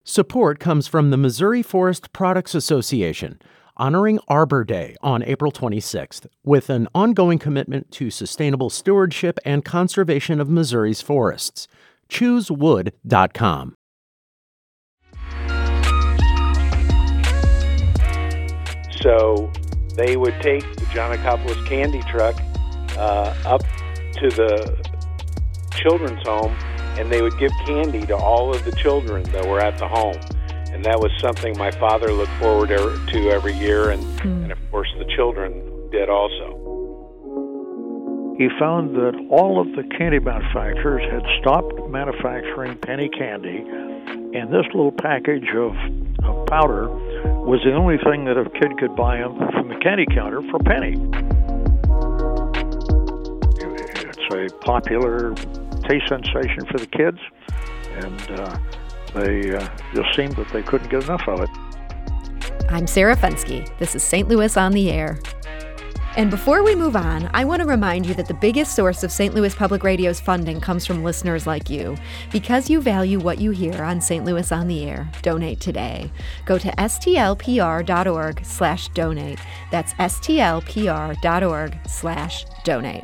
Support comes from the Missouri Forest Products Association, honoring Arbor Day on April 26th, with an ongoing commitment to sustainable stewardship and conservation of Missouri's forests. ChooseWood.com. So they would take the Giannakopoulos candy truck up to the children's home, and they would give candy to all of the children that were at the home. And that was something my father looked forward to every year, and of course the children did also. He found that all of the candy manufacturers had stopped manufacturing penny candy, and this little package of powder was the only thing that a kid could buy from the candy counter for a penny. It's a popular taste sensation for the kids, and they just seemed that they couldn't get enough of it. I'm Sarah Fenske. This is St. Louis on the Air. And before we move on, I want to remind you that the biggest source of St. Louis Public Radio's funding comes from listeners like you. Because you value what you hear on St. Louis on the Air, donate today. Go to stlpr.org/donate. That's stlpr.org/donate.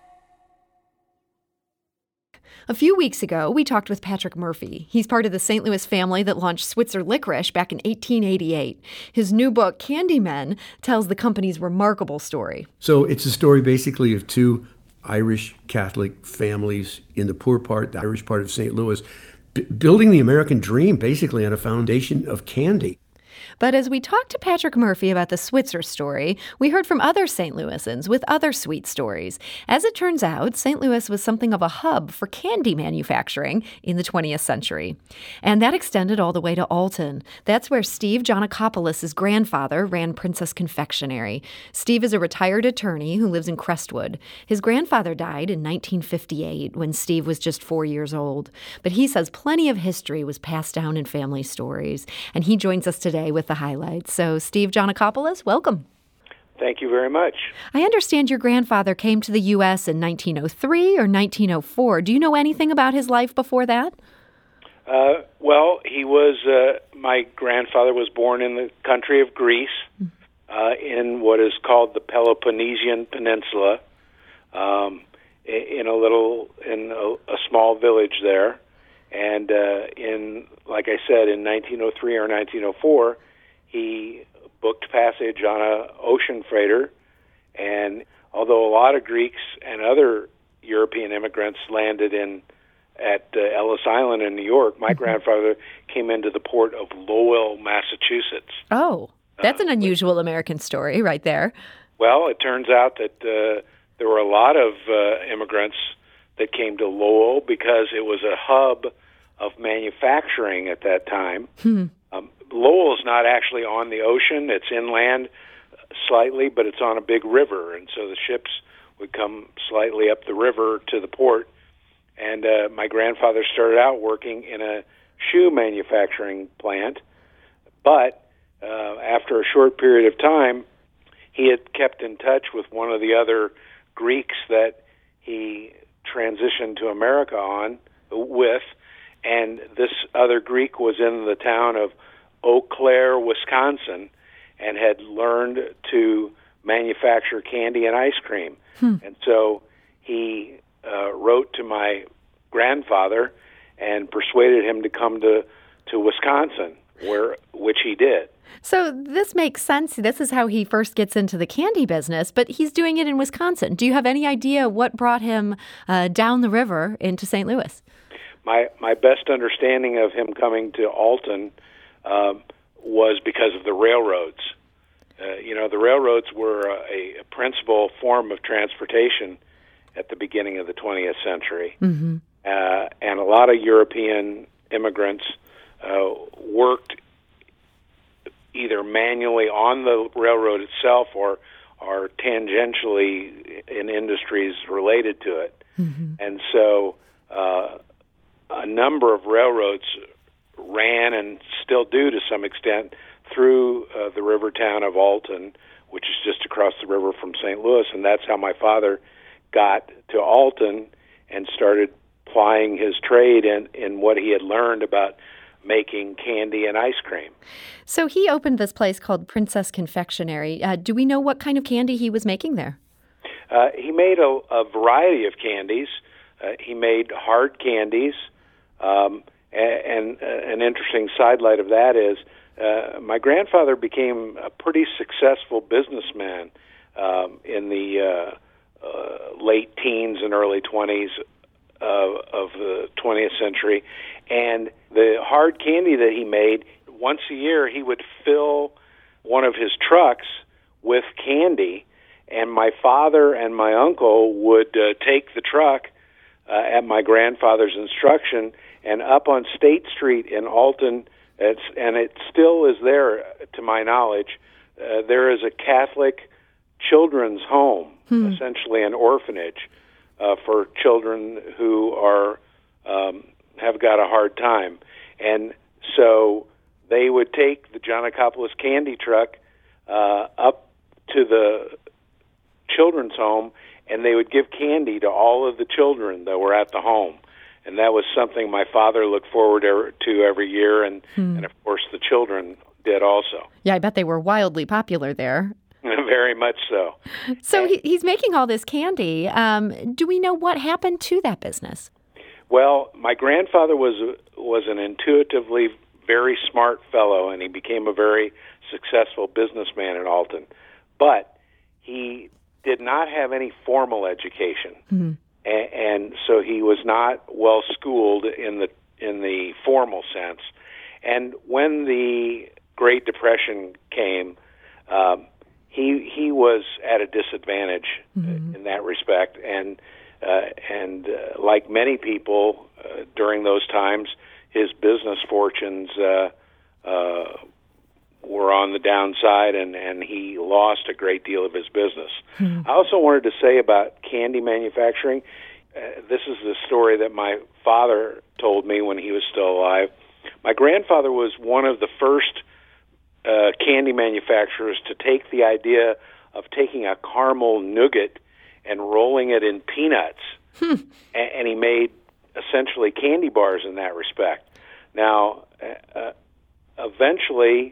A few weeks ago, we talked with Patrick Murphy. He's part of the St. Louis family that launched Switzer Licorice back in 1888. His new book, Candymen, tells the company's remarkable story. So it's a story basically of two Irish Catholic families in the poor part, the Irish part of St. Louis, building the American dream basically on a foundation of candy. But as we talked to Patrick Murphy about the Switzer story, we heard from other St. Louisans with other sweet stories. As it turns out, St. Louis was something of a hub for candy manufacturing in the 20th century. And that extended all the way to Alton. That's where Steve Giannakopoulos' grandfather ran Princess Confectionery. Steve is a retired attorney who lives in Crestwood. His grandfather died in 1958 when Steve was just 4 years old. But he says plenty of history was passed down in family stories. And he joins us today with the highlights. So, Steve Giannakopoulos, welcome. Thank you very much. I understand your grandfather came to the U.S. in 1903 or 1904. Do you know anything about his life before that? Well, my grandfather was born in the country of Greece, in what is called the Peloponnesian Peninsula, in a small village there. And like I said, in 1903 or 1904, he booked passage on an ocean freighter. And although a lot of Greeks and other European immigrants landed at Ellis Island in New York, my grandfather came into the port of Lowell, Massachusetts. Oh, that's an unusual American story right there. Well, it turns out that there were a lot of immigrants that came to Lowell because it was a hub of manufacturing at that time. Lowell is not actually on the ocean. It's inland slightly, but it's on a big river, and so the ships would come slightly up the river to the port. And my grandfather started out working in a shoe manufacturing plant, but after a short period of time, he had kept in touch with one of the other Greeks that he transitioned to America with, and this other Greek was in the town of Eau Claire, Wisconsin, and had learned to manufacture candy and ice cream. And so he wrote to my grandfather and persuaded him to come to Wisconsin, which he did. So this makes sense. This is how he first gets into the candy business, but he's doing it in Wisconsin. Do you have any idea what brought him down the river into St. Louis? My best understanding of him coming to Alton was because of the railroads. The railroads were a principal form of transportation at the beginning of the 20th century. And a lot of European immigrants worked either manually on the railroad itself or tangentially in industries related to it. And so a number of railroads ran and still do to some extent through the river town of Alton, which is just across the river from St. Louis, and that's how my father got to Alton and started plying his trade in what he had learned about making candy and ice cream. So he opened this place called Princess Confectionery. Do we know what kind of candy he was making there? He made a variety of candies. He made hard candies. And an interesting sidelight of that is my grandfather became a pretty successful businessman in the late teens and early 20s of the 20th century. And the hard candy that he made, once a year he would fill one of his trucks with candy, and my father and my uncle would take the truck at my grandfather's instruction and up on State Street in Alton, and it still is there to my knowledge, there is a Catholic children's home, essentially an orphanage for children who are have got a hard time. And so they would take the Giannakopoulos candy truck up to the children's home, and they would give candy to all of the children that were at the home. And that was something my father looked forward to every year, and of course the children did also. Yeah, I bet they were wildly popular there. Very much so. So he's making all this candy. Do we know what happened to that business? Well, my grandfather was an intuitively very smart fellow, and he became a very successful businessman in Alton. But he did not have any formal education, and so he was not well schooled in the formal sense. And when the Great Depression came, he was at a disadvantage in that respect, and like many people during those times, his business fortunes were on the downside, and he lost a great deal of his business. I also wanted to say about candy manufacturing, this is the story that my father told me when he was still alive. My grandfather was one of the first candy manufacturers to take the idea of taking a caramel nougat and rolling it in peanuts, and he made essentially candy bars in that respect. Now, eventually,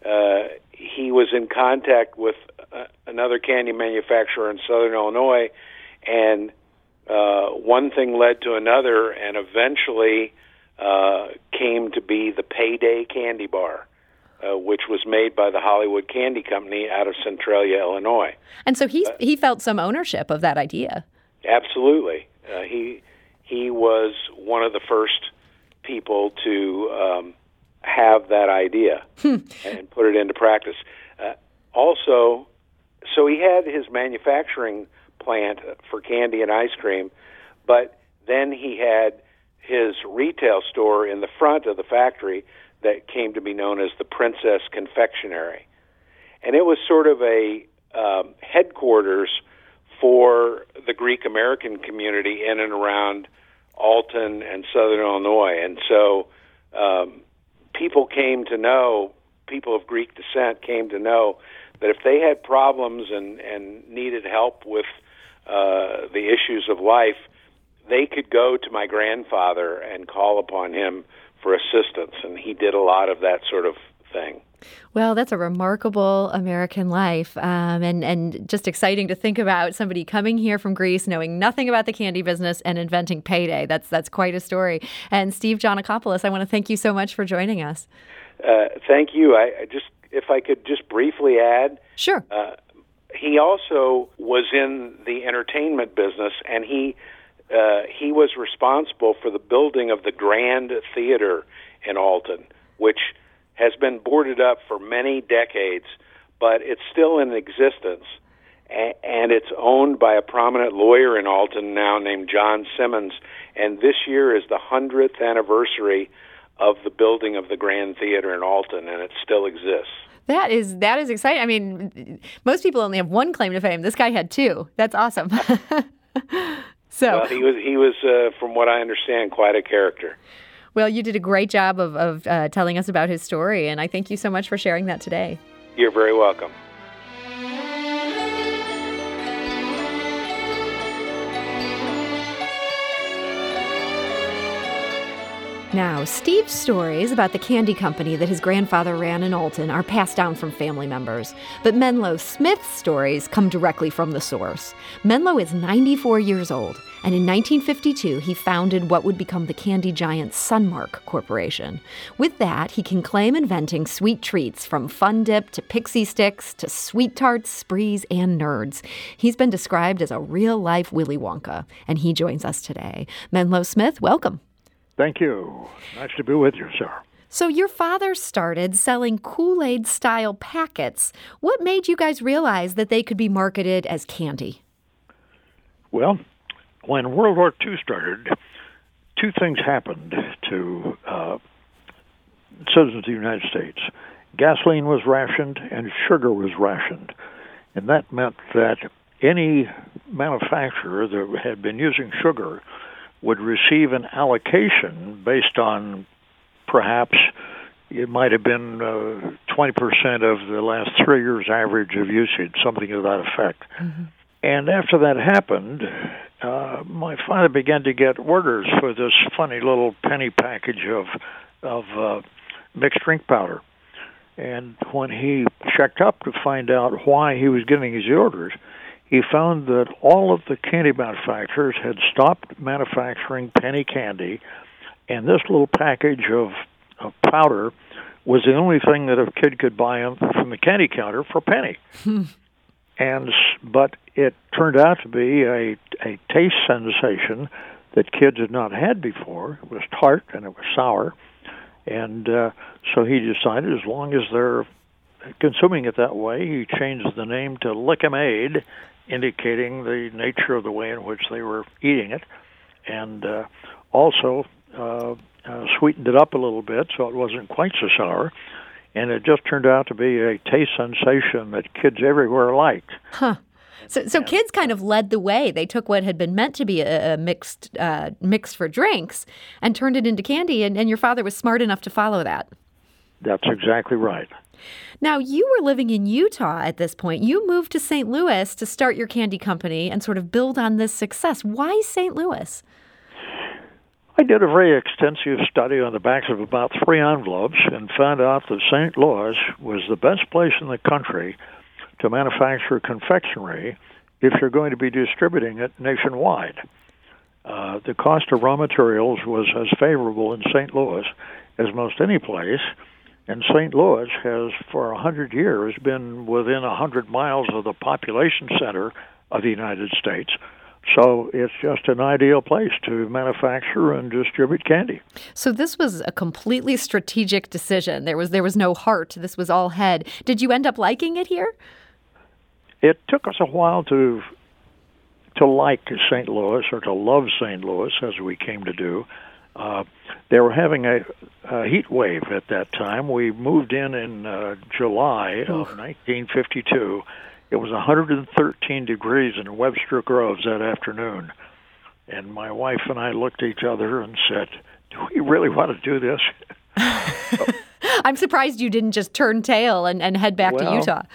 he was in contact with another candy manufacturer in Southern Illinois, and one thing led to another, and eventually came to be the Payday candy bar, which was made by the Hollywood Candy Company out of Centralia, Illinois. And so he felt some ownership of that idea. Absolutely. He was one of the first people to have that idea and put it into practice. Also, so he had his manufacturing plant for candy and ice cream, but then he had his retail store in the front of the factory that came to be known as the Princess Confectionery. And it was sort of a headquarters for the Greek American community in and around Alton and Southern Illinois. And so people of Greek descent came to know that if they had problems and needed help with the issues of life, they could go to my grandfather and call upon him for assistance, and he did a lot of that sort of thing. Well, that's a remarkable American life, and just exciting to think about somebody coming here from Greece, knowing nothing about the candy business, and inventing Payday. That's quite a story. And Steve Giannakopoulos, I want to thank you so much for joining us. Thank you. If I could just briefly add. Sure. He also was in the entertainment business, and he was responsible for the building of the Grand Theater in Alton, which has been boarded up for many decades, but it's still in existence, and it's owned by a prominent lawyer in Alton now named John Simmons, and this year is the 100th anniversary of the building of the Grand Theater in Alton, and it still exists. That is exciting. I mean, most people only have one claim to fame. This guy had two. That's awesome. Well, he was from what I understand, quite a character. Well, you did a great job of telling us about his story, and I thank you so much for sharing that today. You're very welcome. Now, Steve's stories about the candy company that his grandfather ran in Alton are passed down from family members. But Menlo Smith's stories come directly from the source. Menlo is 94 years old, and in 1952, he founded what would become the candy giant Sunmark Corporation. With that, he can claim inventing sweet treats from Fun Dip to Pixie Sticks to Sweet Tarts, Sprees, and Nerds. He's been described as a real-life Willy Wonka, and he joins us today. Menlo Smith, welcome. Thank you. Nice to be with you, sir. So your father started selling Kool-Aid-style packets. What made you guys realize that they could be marketed as candy? Well, when World War II started, two things happened to citizens of the United States. Gasoline was rationed and sugar was rationed. And that meant that any manufacturer that had been using sugar would receive an allocation based on perhaps it might have been 20% of the last 3 years' average of usage, something to that effect. Mm-hmm. And after that happened, my father began to get orders for this funny little penny package of mixed drink powder. And when he checked up to find out why he was getting his orders, he found that all of the candy manufacturers had stopped manufacturing penny candy, and this little package of powder was the only thing that a kid could buy from the candy counter for a penny. But it turned out to be a taste sensation that kids had not had before. It was tart and it was sour, and so he decided as long as they're consuming it that way, he changed the name to Lick-M-Aid, indicating the nature of the way in which they were eating it, and also sweetened it up a little bit so it wasn't quite so sour, and it just turned out to be a taste sensation that kids everywhere liked. Huh. So kids kind of led the way. They took what had been meant to be a mix for drinks and turned it into candy, and your father was smart enough to follow that. That's exactly right. Now, you were living in Utah at this point. You moved to St. Louis to start your candy company and sort of build on this success. Why St. Louis? I did a very extensive study on the backs of about 3 envelopes and found out that St. Louis was the best place in the country to manufacture confectionery if you're going to be distributing it nationwide. The cost of raw materials was as favorable in St. Louis as most any place. And St. Louis has, for 100 years, been within 100 miles of the population center of the United States. So it's just an ideal place to manufacture and distribute candy. So this was a completely strategic decision. There was no heart. This was all head. Did you end up liking it here? It took us a while to like St. Louis or to love St. Louis, as we came to do. They were having a heat wave at that time. We moved in July of 1952. It was 113 degrees in Webster Groves that afternoon. And my wife and I looked at each other and said, do we really want to do this? I'm surprised you didn't just turn tail and head back to Utah.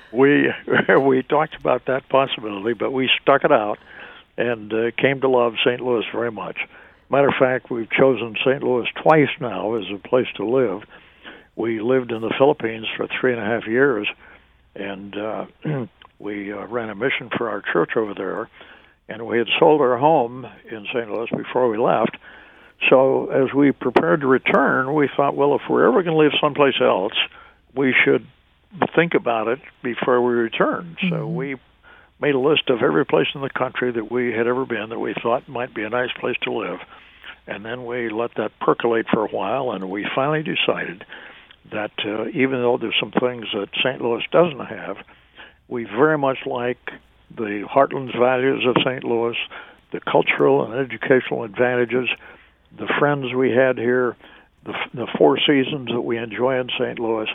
We talked about that possibility, but we stuck it out and came to love St. Louis very much. Matter of fact, we've chosen St. Louis twice now as a place to live. We lived in the Philippines for 3.5 years, and we ran a mission for our church over there, and we had sold our home in St. Louis before we left. So as we prepared to return, we thought, well, if we're ever going to live someplace else, we should think about it before we return. Mm-hmm. So we made a list of every place in the country that we had ever been that we thought might be a nice place to live. And then we let that percolate for a while, and we finally decided that even though there's some things that St. Louis doesn't have, we very much like the heartland values of St. Louis, the cultural and educational advantages, the friends we had here, the 4 seasons that we enjoy in St. Louis,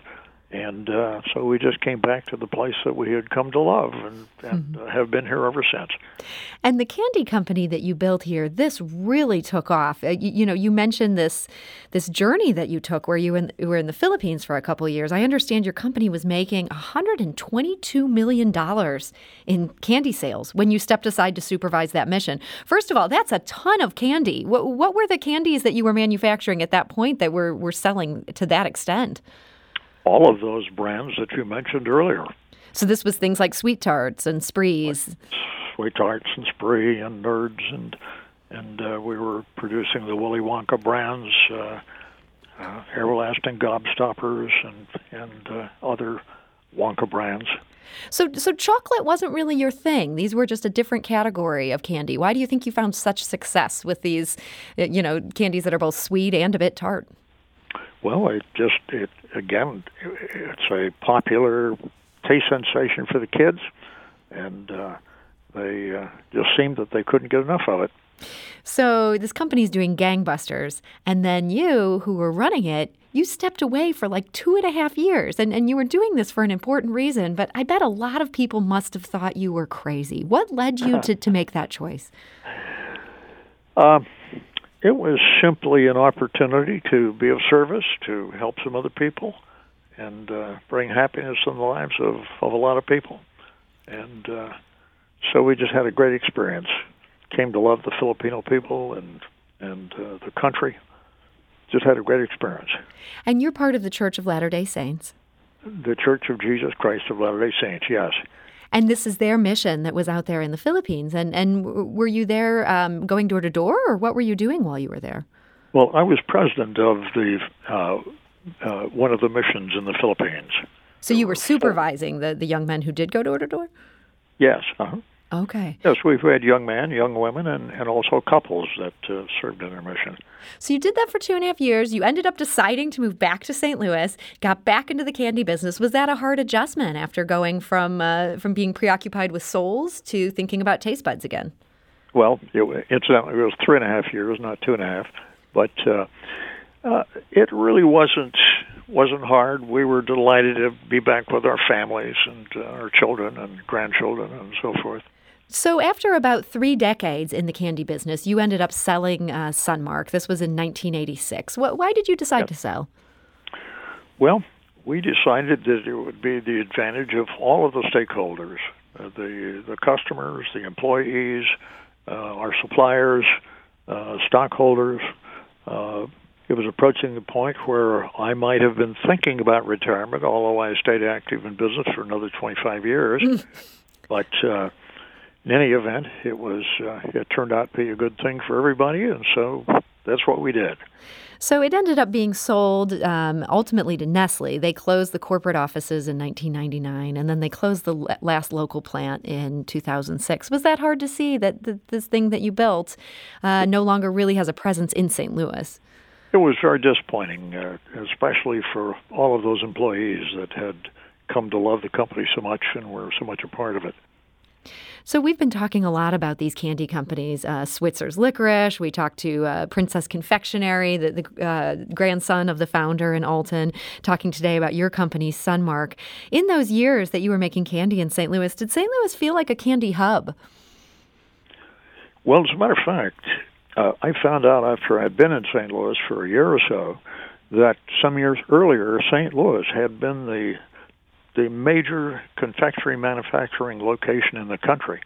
And so we just came back to the place that we had come to love and have been here ever since. And the candy company that you built here, this really took off. You mentioned this journey that you took where you were in the Philippines for a couple of years. I understand your company was making $122 million in candy sales when you stepped aside to supervise that mission. First of all, that's a ton of candy. What were the candies that you were manufacturing at that point that were selling to that extent? All of those brands that you mentioned earlier. So this was things like Sweet Tarts and Sprees. Sweet Tarts and Spree and Nerds, and we were producing the Willy Wonka brands, Everlasting Gobstoppers, and other Wonka brands. So chocolate wasn't really your thing. These were just a different category of candy. Why do you think you found such success with these, candies that are both sweet and a bit tart? Well, it's a popular taste sensation for the kids, and they just seemed that they couldn't get enough of it. So this company's doing gangbusters, and then you, who were running it, you stepped away for like 2.5 years, and you were doing this for an important reason, but I bet a lot of people must have thought you were crazy. What led you to make that choice? It was simply an opportunity to be of service, to help some other people, and bring happiness in the lives of a lot of people. And so we just had a great experience. Came to love the Filipino people and the country. Just had a great experience. And you're part of the Church of Latter-day Saints? The Church of Jesus Christ of Latter-day Saints, yes. And this is their mission that was out there in the Philippines. And were you there going door to door, or what were you doing while you were there? Well, I was president of the one of the missions in the Philippines. So you were supervising the young men who did go door to door? Yes. Uh-huh. Okay. Yes, we've had young men, young women, and also couples that served in their mission. So you did that for 2.5 years. You ended up deciding to move back to St. Louis, got back into the candy business. Was that a hard adjustment after going from being preoccupied with souls to thinking about taste buds again? Well, incidentally, it was 3.5 years, not 2.5. But it really wasn't hard. We were delighted to be back with our families and our children and grandchildren and so forth. So after about 3 decades in the candy business, you ended up selling Sunmark. This was in 1986. Why did you decide to sell? Well, we decided that it would be the advantage of all of the stakeholders, the customers, the employees, our suppliers, stockholders. It was approaching the point where I might have been thinking about retirement, although I stayed active in business for another 25 years. But in any event, it turned out to be a good thing for everybody, and so that's what we did. So it ended up being sold ultimately to Nestle. They closed the corporate offices in 1999, and then they closed the last local plant in 2006. Was that hard to see that this thing that you built no longer really has a presence in St. Louis? It was very disappointing, especially for all of those employees that had come to love the company so much and were so much a part of it. So we've been talking a lot about these candy companies, Switzer's Licorice. We talked to Princess Confectionery, the grandson of the founder in Alton, talking today about your company, Sunmark. In those years that you were making candy in St. Louis, did St. Louis feel like a candy hub? Well, as a matter of fact, I found out after I'd been in St. Louis for a year or so that some years earlier, St. Louis had been the major confectionery manufacturing location in the country.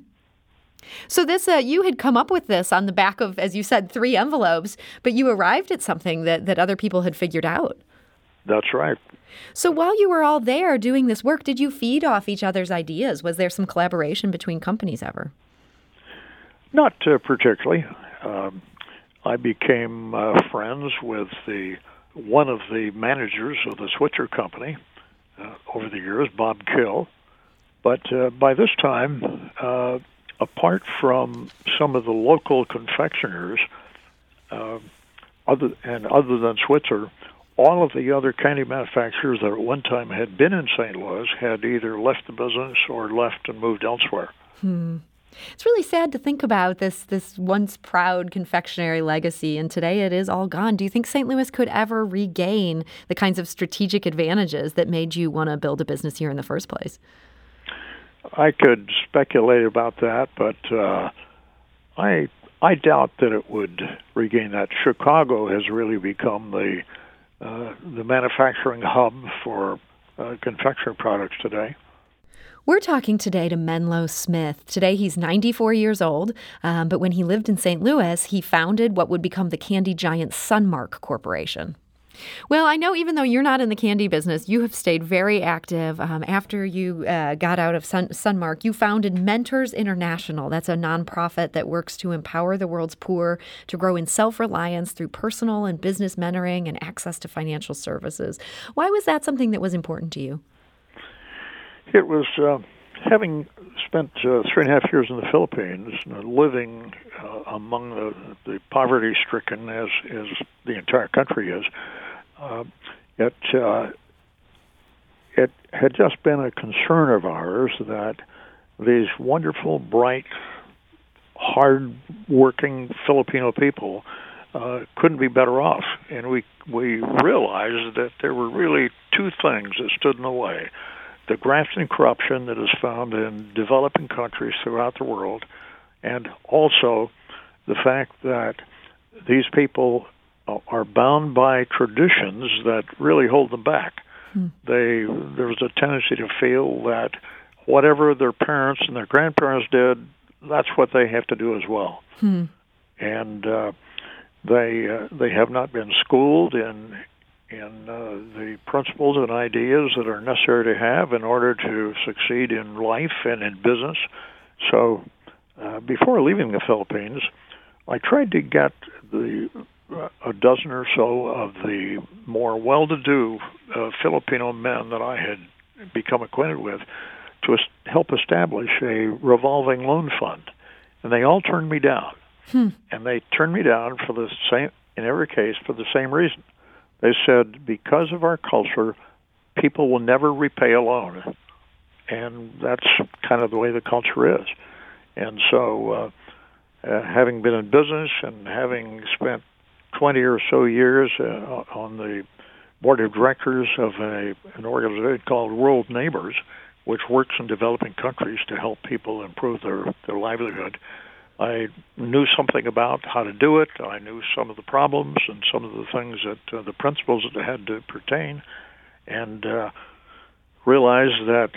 So this, you had come up with this on the back of, as you said, 3 envelopes, but you arrived at something that other people had figured out. That's right. So while you were all there doing this work, did you feed off each other's ideas? Was there some collaboration between companies ever? Not particularly. I became friends with one of the managers of the Switzer company over the years, Bob Kill. But by this time, apart from some of the local confectioners, other than Switzer, all of the other candy manufacturers that at one time had been in St. Louis had either left the business or left and moved elsewhere. It's really sad to think about this once proud confectionery legacy, and today it is all gone. Do you think St. Louis could ever regain the kinds of strategic advantages that made you want to build a business here in the first place? I could speculate about that, but I doubt that it would regain that. Chicago has really become the manufacturing hub for confectionery products today. We're talking today to Menlo Smith. Today he's 94 years old, but when he lived in St. Louis, he founded what would become the candy giant Sunmark Corporation. Well, I know even though you're not in the candy business, you have stayed very active. After you got out of Sunmark, you founded Mentors International. That's a nonprofit that works to empower the world's poor to grow in self-reliance through personal and business mentoring and access to financial services. Why was that something that was important to you? It was having spent 3.5 years in the Philippines, living among the poverty-stricken as the entire country is. It had just been a concern of ours that these wonderful, bright, hard-working Filipino people couldn't be better off. And we realized that there were really two things that stood in the way. The graft and corruption that is found in developing countries throughout the world, and also the fact that these people are bound by traditions that really hold them back. There's a tendency to feel that whatever their parents and their grandparents did, that's what they have to do as well. And they have not been schooled in the principles and ideas that are necessary to have in order to succeed in life and in business. So before leaving the Philippines, I tried to get a dozen or so of the more well-to-do Filipino men that I had become acquainted with to help establish a revolving loan fund. And they all turned me down. And they turned me down for the same, in every case, for the same reason. They said, because of our culture, people will never repay a loan. And that's kind of the way the culture is. And so having been in business and having spent 20 or so years on the board of directors of an organization called World Neighbors, which works in developing countries to help people improve their livelihood, I knew something about how to do it. I knew some of the problems and some of the things that the principles that had to pertain, and realized that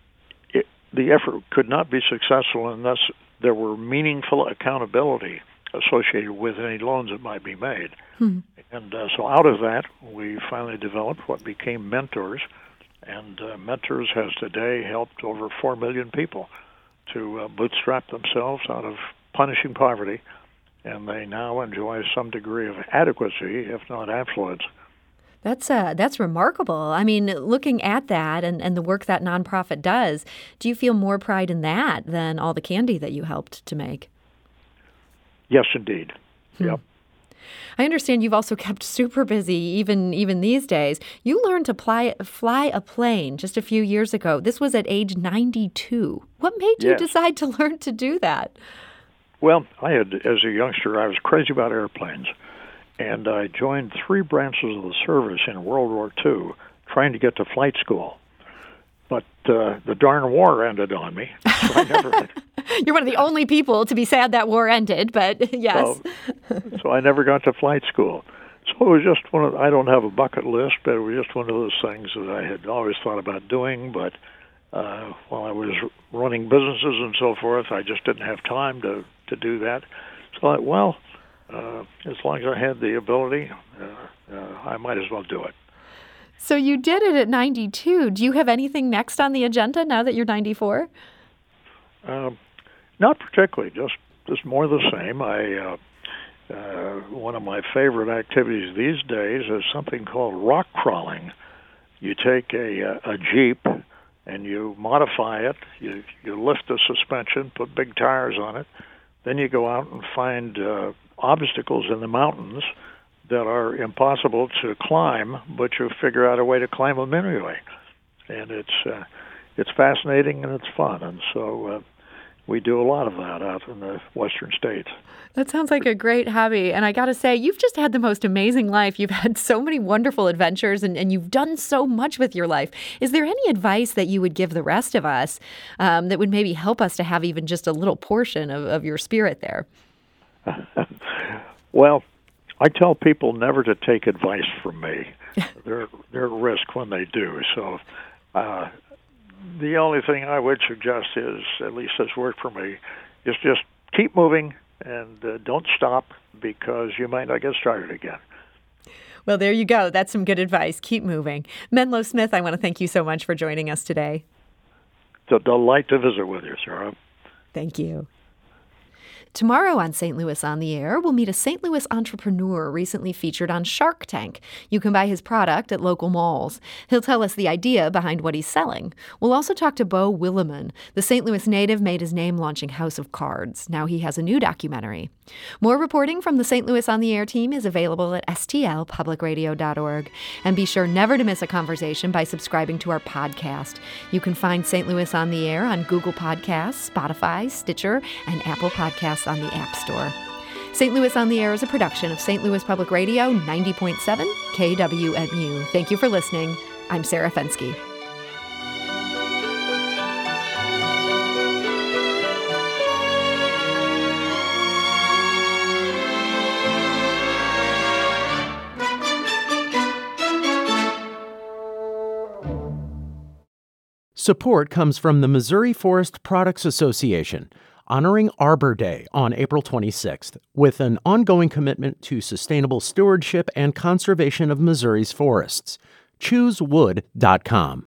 the effort could not be successful unless there were meaningful accountability associated with any loans that might be made. And so out of that, we finally developed what became Mentors, and Mentors has today helped over 4 million people to bootstrap themselves out of punishing poverty, and they now enjoy some degree of adequacy, if not affluence. That's remarkable. I mean, looking at that and the work that nonprofit does, do you feel more pride in that than all the candy that you helped to make? Yes, indeed. Yep. I understand you've also kept super busy even these days. You learned to fly a plane just a few years ago. This was at age 92. What made you decide to learn to do that? Well, as a youngster, I was crazy about airplanes, and I joined 3 branches of the service in World War II trying to get to flight school. But the darn war ended on me, so I never... You're one of the only people to be sad that war ended, but yes. So I never got to flight school. So it was just I don't have a bucket list, but it was just one of those things that I had always thought about doing, but while I was running businesses and so forth, I just didn't have time to do that. So I thought, as long as I had the ability, I might as well do it. So you did it at 92. Do you have anything next on the agenda now that you're 94? Not particularly, just more the same. One of my favorite activities these days is something called rock crawling. You take a Jeep and you modify it. You lift the suspension, put big tires on it. Then you go out and find obstacles in the mountains that are impossible to climb, but you figure out a way to climb them anyway. And it's fascinating and it's fun. And so we do a lot of that out in the western states. That sounds like a great hobby. And I got to say, you've just had the most amazing life. You've had so many wonderful adventures, and you've done so much with your life. Is there any advice that you would give the rest of us that would maybe help us to have even just a little portion of your spirit there? Well, I tell people never to take advice from me. They're at risk when they do. So the only thing I would suggest is, at least has worked for me, is just keep moving and don't stop, because you might not get started again. Well, there you go. That's some good advice. Keep moving. Menlo Smith, I want to thank you so much for joining us today. It's a delight to visit with you, Sarah. Thank you. Tomorrow on St. Louis on the Air, we'll meet a St. Louis entrepreneur recently featured on Shark Tank. You can buy his product at local malls. He'll tell us the idea behind what he's selling. We'll also talk to Beau Willimon. The St. Louis native made his name launching House of Cards. Now he has a new documentary. More reporting from the St. Louis on the Air team is available at stlpublicradio.org. And be sure never to miss a conversation by subscribing to our podcast. You can find St. Louis on the Air on Google Podcasts, Spotify, Stitcher, and Apple Podcasts on the App Store. St. Louis on the Air is a production of St. Louis Public Radio 90.7 KWMU. Thank you for listening. I'm Sarah Fenske. Support comes from the Missouri Forest Products Association, honoring Arbor Day on April 26th with an ongoing commitment to sustainable stewardship and conservation of Missouri's forests. ChooseWood.com.